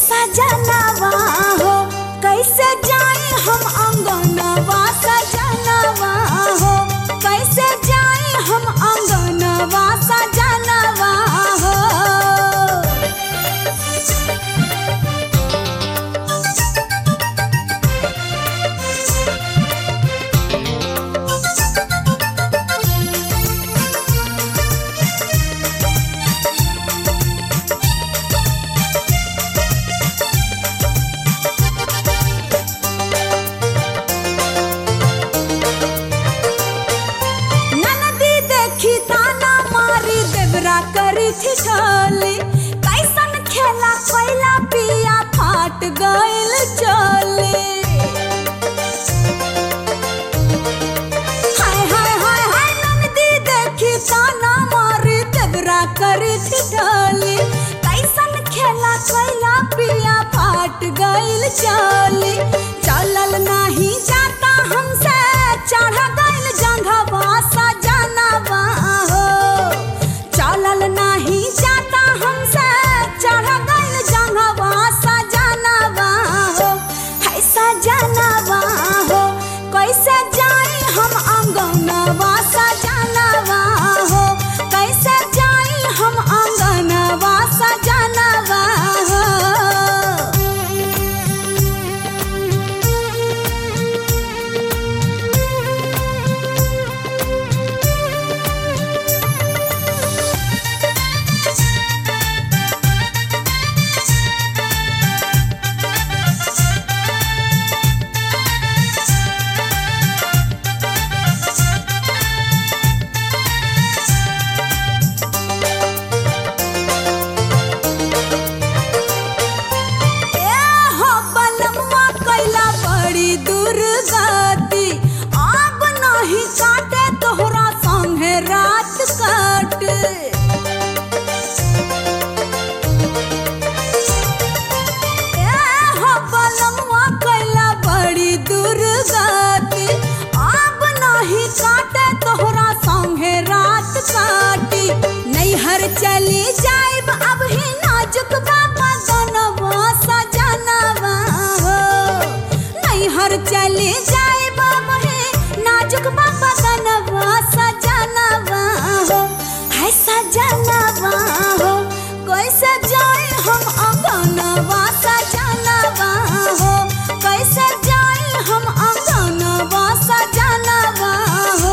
सजनवा हो कैसे जाई हम अंगनवा सजनवा हो कैसे जाई हम अंगनवा सजनवा हो ठिठोली कैसन खेला कोइला पिया फाट गइल चोली हाय हाय हाय हाय नंदी देखी ताना मारी देवरा करी ठिठोली कैसन खेला कोइला पिया फाट गइल चोली चलल नहीं जाता हमसे चढ़ गइल जंघवा सजनवा हो चलल नहीं जाता हमसे चढ़ गइल जंघवा सजनवा हो है सजनवा हो कैसे जाई हम अंगनवा सजनवा हो कैसे जाई हम अंगनवा सजनवा हो दुर्गति अब नहीं काटे तोहरा संगे रात काटे हो बलमुआ कैला बड़ी दुर्गति अब नहीं काटे तोहरा संगे रात काटी नैहर चली जाइब अब ही नाजुक बाबा गनवा सजनवा हो नैहर चली जाए बाबा है नाजुक बाबा गनवा सजनवा हो है सजनवा हो कैसे जाए हम अंगनवा सजनवा हो कैसे जाए हम अंगनवा सजनवा हो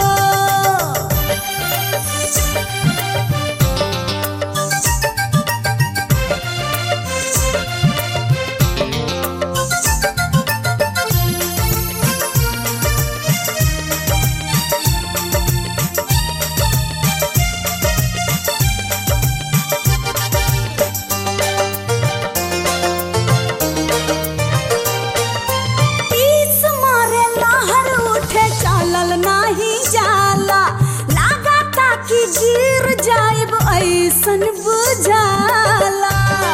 नहीं जाला लागता कि गिर जाइब ऐसन बुझाला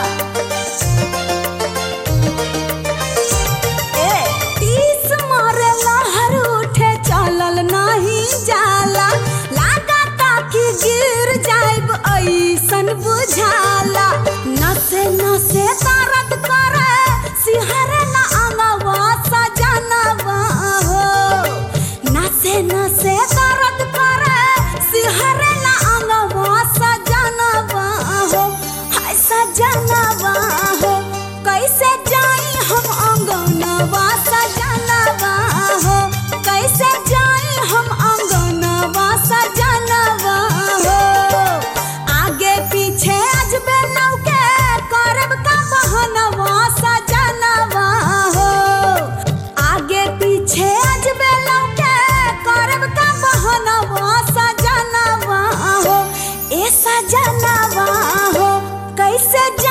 तीस मारे लहर उठे चलल नहीं जाला लागता कि गिर जाइब ऐसन बुझाला नसे नसे दर्द करे सिहरे ना अंगवा सजनवा हो नसे नसे दर्द करे सिहरे ना अंगवा सजनवा हो हाय सजनवा हो कैसे जाई हम अंगनवा सजनवा हो कैसे जाई हम अंगनवा सजनवा हो आगे पीछे अजबे नौके करब का बहनवा सजनवा हो आगे पीछे अजबे नौके करब का बहनवा सजनवा हो ए सजनवा हो कैसे